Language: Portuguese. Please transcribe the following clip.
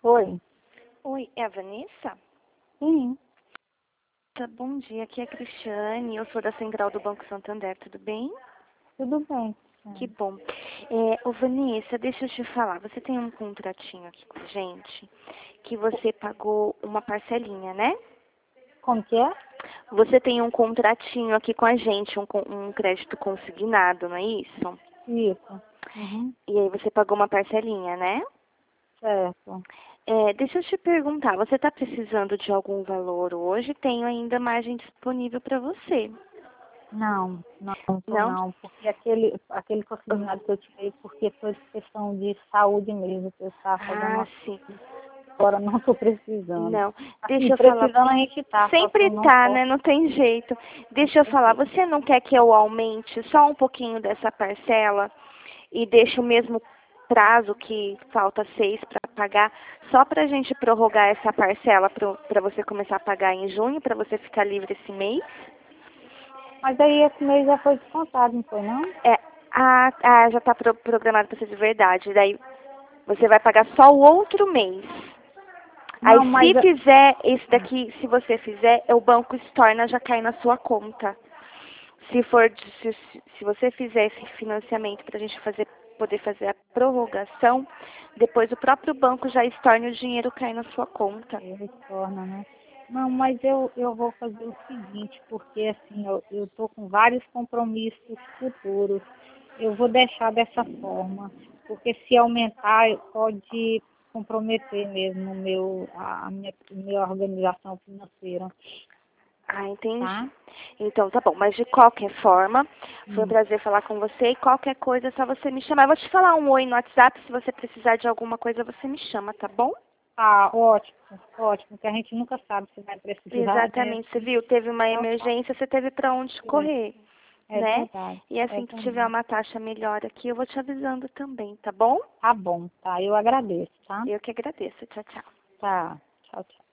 Oi. Oi, é a Vanessa? Sim, Bom dia, aqui é a Cristiane, eu sou da Central do Banco Santander, tudo bem? tudo bem. Que bom. Ô Vanessa, deixa eu te falar, você tem um contratinho aqui com a gente, que você pagou uma parcelinha, né? Como que é? Você tem um contratinho aqui com a gente, um crédito consignado, não é isso? Isso. Uhum. E aí você pagou uma parcelinha, né? Certo. Deixa eu te perguntar, você está precisando de algum valor hoje? Tenho ainda margem disponível para você. Não tô Não? não, porque aquele consignado que eu tirei, porque foi questão de saúde mesmo, que eu estava fazendo Ah, uma sim. agora não estou precisando. Não. Assim, Deixa eu falar. precisando a gente tá, só que Sempre eu não tá, posso né? Não tem jeito. Deixa eu falar, fazer. você não quer que eu aumente só um pouquinho dessa parcela e deixe o mesmo prazo que falta 6 para pagar, só para a gente prorrogar essa parcela para você começar a pagar em junho, para você ficar livre esse mês? Mas aí esse mês já foi descontado, não foi não? É, já está programado para ser de verdade. Daí você vai pagar só o outro mês. Aí Não, mas se fizer esse daqui, se você fizer, o banco estorna, já cai na sua conta. Se você fizer esse financiamento para a gente poder fazer a prorrogação, depois o próprio banco já estorna e o dinheiro cai na sua conta. retorna, né? Não, mas eu vou fazer o seguinte, porque assim, eu tô com vários compromissos futuros. Eu vou deixar dessa forma, porque se aumentar pode comprometer mesmo a minha organização financeira, Ah, entendi. tá? Então tá bom, mas de qualquer forma, foi um Hum. prazer falar com você e qualquer coisa é só você me chamar. Eu vou te falar um oi no WhatsApp, se você precisar de alguma coisa você me chama, tá bom? Ah, ótimo, ótimo, que a gente nunca sabe se vai precisar, né? Exatamente, você viu, teve uma Então, tá. emergência, você teve para onde correr, É né? verdade, E é assim que tiver verdade. uma taxa melhor aqui, eu vou te avisando também, tá bom? Tá bom, tá? Eu agradeço, tá? Eu que agradeço. Tchau, tchau. Tá. Tchau, tchau.